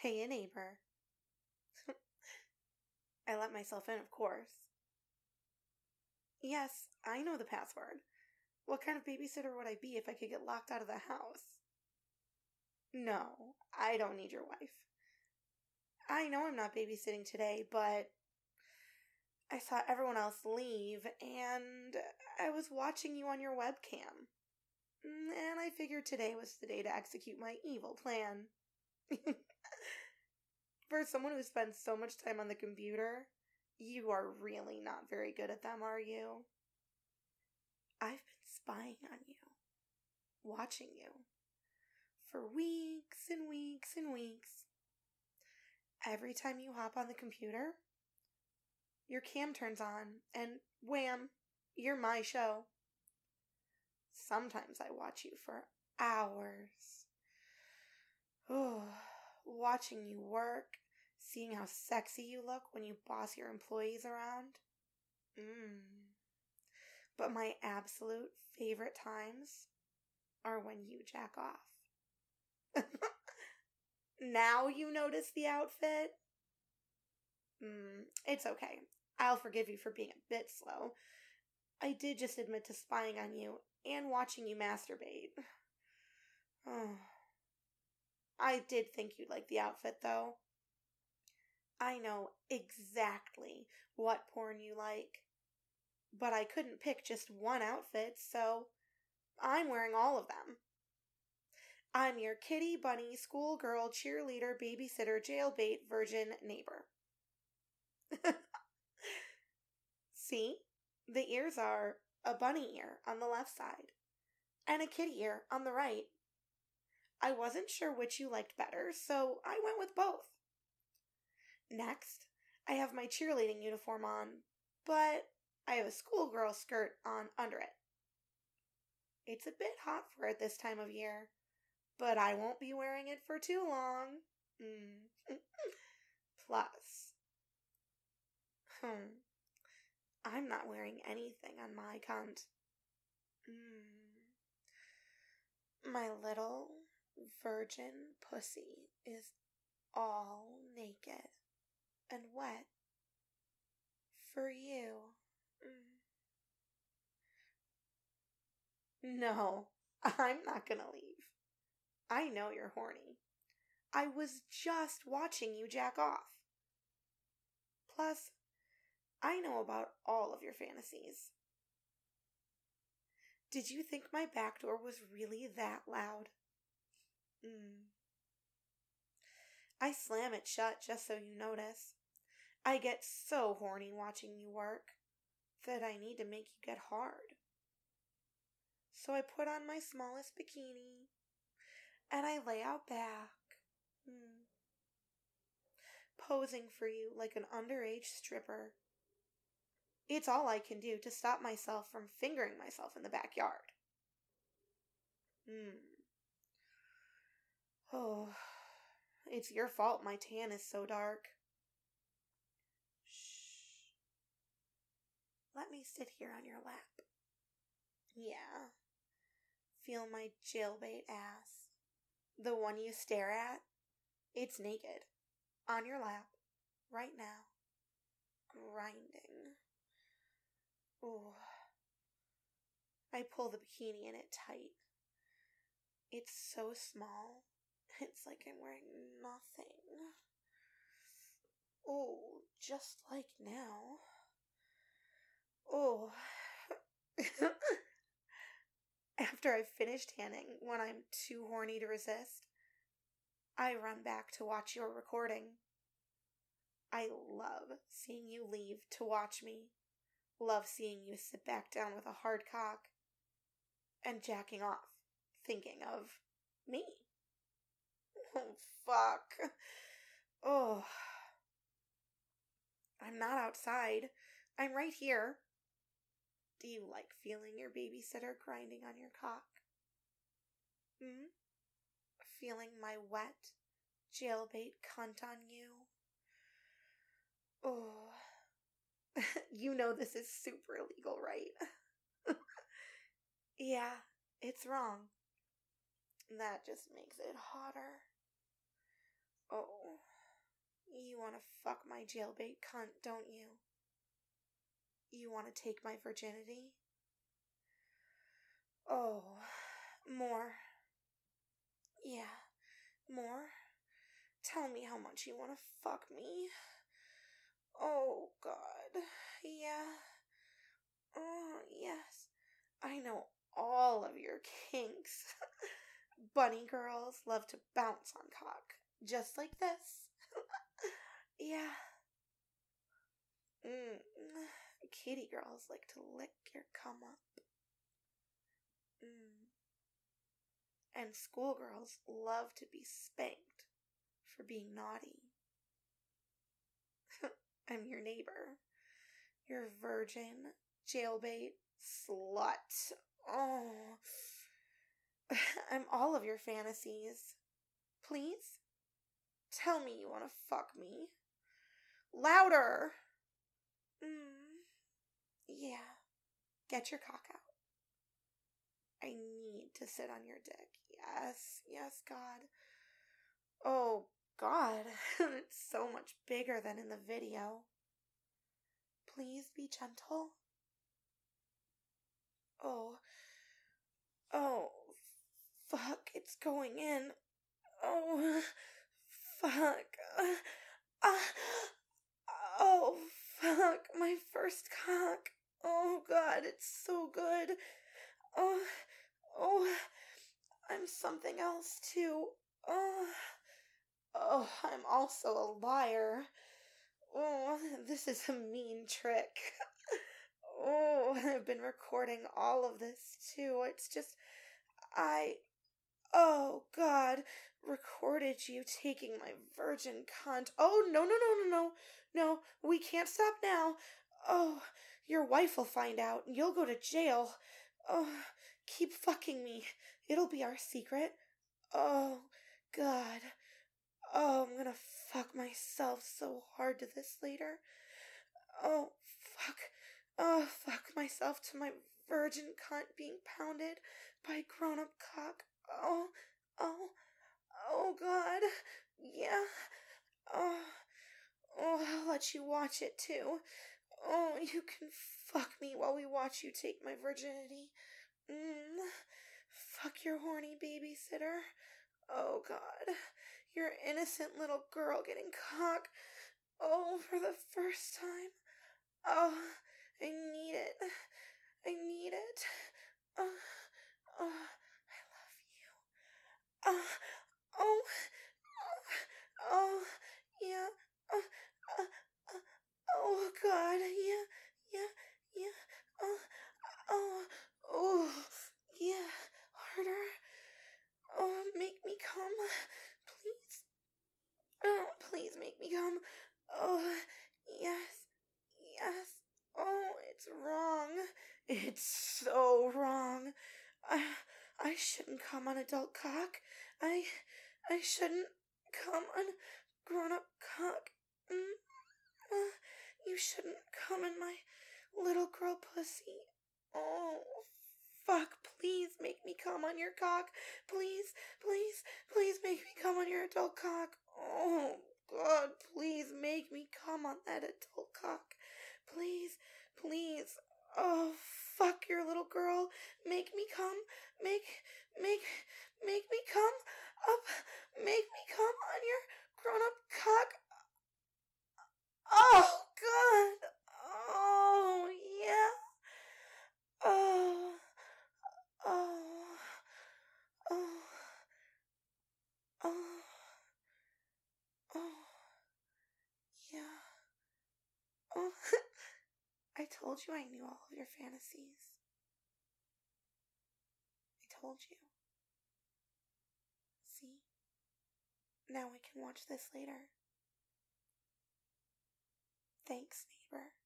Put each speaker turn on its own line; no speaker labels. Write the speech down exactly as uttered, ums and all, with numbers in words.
Hey, a neighbor. I let myself in, of course. Yes, I know the password. What kind of babysitter would I be if I could get locked out of the house? No, I don't need your wife. I know I'm not babysitting today, but I saw everyone else leave, and I was watching you on your webcam. And I figured today was the day to execute my evil plan. For someone who spends so much time on the computer, you are really not very good at them, are you? I've been spying on you, watching you, for weeks and weeks and weeks. Every time you hop on the computer, your cam turns on, and wham, you're my show. Sometimes I watch you for hours. Oh, watching you work, seeing how sexy you look when you boss your employees around. Mmm. But my absolute favorite times are when you jack off. Now you notice the outfit? Hmm, it's okay. I'll forgive you for being a bit slow. I did just admit to spying on you and watching you masturbate. Oh. I did think you'd like the outfit, though. I know exactly what porn you like. But I couldn't pick just one outfit, so I'm wearing all of them. I'm your kitty, bunny, schoolgirl, cheerleader, babysitter, jailbait, virgin neighbor. See? The ears are a bunny ear on the left side and a kitty ear on the right. I wasn't sure which you liked better, so I went with both. Next, I have my cheerleading uniform on, but I have a schoolgirl skirt on under it. It's a bit hot for it this time of year, but I won't be wearing it for too long. Mm. Plus, hmm, I'm not wearing anything on my cunt. Mm. My little virgin pussy is all naked and wet for you. Mm. No, I'm not gonna leave. I know you're horny. I was just watching you jack off. Plus, I know about all of your fantasies. Did you think my back door was really that loud? Mm. I slam it shut just so you notice. I get so horny watching you work that I need to make you get hard. So I put on my smallest bikini and I lay out back, mm, posing for you like an underage stripper. It's all I can do to stop myself from fingering myself in the backyard. Hmm. Oh, it's your fault my tan is so dark. Shh. Let me sit here on your lap. Yeah. Feel my jailbait ass. The one you stare at. It's naked. On your lap. Right now. Grinding. Ooh. I pull the bikini in it tight. It's so small. It's like I'm wearing nothing. Oh, just like now. Oh. After I've finished tanning, when I'm too horny to resist, I run back to watch your recording. I love seeing you leave to watch me. Love seeing you sit back down with a hard cock and jacking off, thinking of me. Oh, fuck. Oh. I'm not outside. I'm right here. Do you like feeling your babysitter grinding on your cock? Hmm? Feeling my wet, jailbait cunt on you? Oh. You know this is super illegal, right? Yeah, it's wrong. That just makes it hotter. Oh, you want to fuck my jailbait cunt, don't you? You want to take my virginity? Oh, more. Yeah, more. Tell me how much you want to fuck me. Oh, God. Yeah. Oh, yes. I know all of your kinks. Bunny girls love to bounce on cock, just like this. Yeah. Mm. Kitty girls like to lick your cum up. Mm. And schoolgirls love to be spanked for being naughty. I'm your neighbor. Your virgin, jailbait, slut. Oh. I'm all of your fantasies. Please? Tell me you want to fuck me. Louder! Mm. Yeah. Get your cock out. I need to sit on your dick. Yes, yes, God. Oh, God. It's so much bigger than in the video. Please be gentle. Oh. Oh. Fuck, it's going in. Oh. Fuck. Uh, uh, oh, fuck. My first cock. Oh, God, it's so good. Oh. Oh. I'm something else, too. Oh. Oh, I'm also a liar. Oh, this is a mean trick. Oh, I've been recording all of this, too. It's just, I, oh, God, recorded you taking my virgin cunt. Oh, no, no, no, no, no, no, we can't stop now. Oh, your wife will find out, and you'll go to jail. Oh, keep fucking me. It'll be our secret. Oh, God. Oh, I'm gonna fuck myself so hard to this later. Oh, fuck. Oh, fuck myself to my virgin cunt being pounded by a grown-up cock. Oh, oh, oh, God. Yeah. Oh, oh, I'll let you watch it, too. Oh, you can fuck me while we watch you take my virginity. Mm. Fuck your horny babysitter. Oh, God. Your innocent little girl getting cock. Oh, for the first time. Oh, I need it. I need it. Oh, oh, I love you. Oh, oh, oh, yeah. Oh, uh, uh, oh, God. Yeah, yeah, yeah. Oh, oh, oh, yeah. Harder. Oh, make me come. Please. Oh, please make me come. Oh, yes, yes. Oh, it's wrong. It's so wrong. I, I shouldn't come on adult cock. I, I shouldn't come on grown-up cock. Mm, uh, you shouldn't come in my little girl pussy. Oh, fuck, please make me come on your cock. Please, please, please make me come on your adult cock. Oh, God, please make me come on that adult cock. Please, please. Oh, fuck your little girl. Make me come. Make, make, make me come up. Make me come on your grown-up cock. Oh, God. Oh, yeah. Oh, oh, oh, oh, oh, yeah. Oh, I told you I knew all of your fantasies. I told you. See? Now we can watch this later. Thanks, neighbor.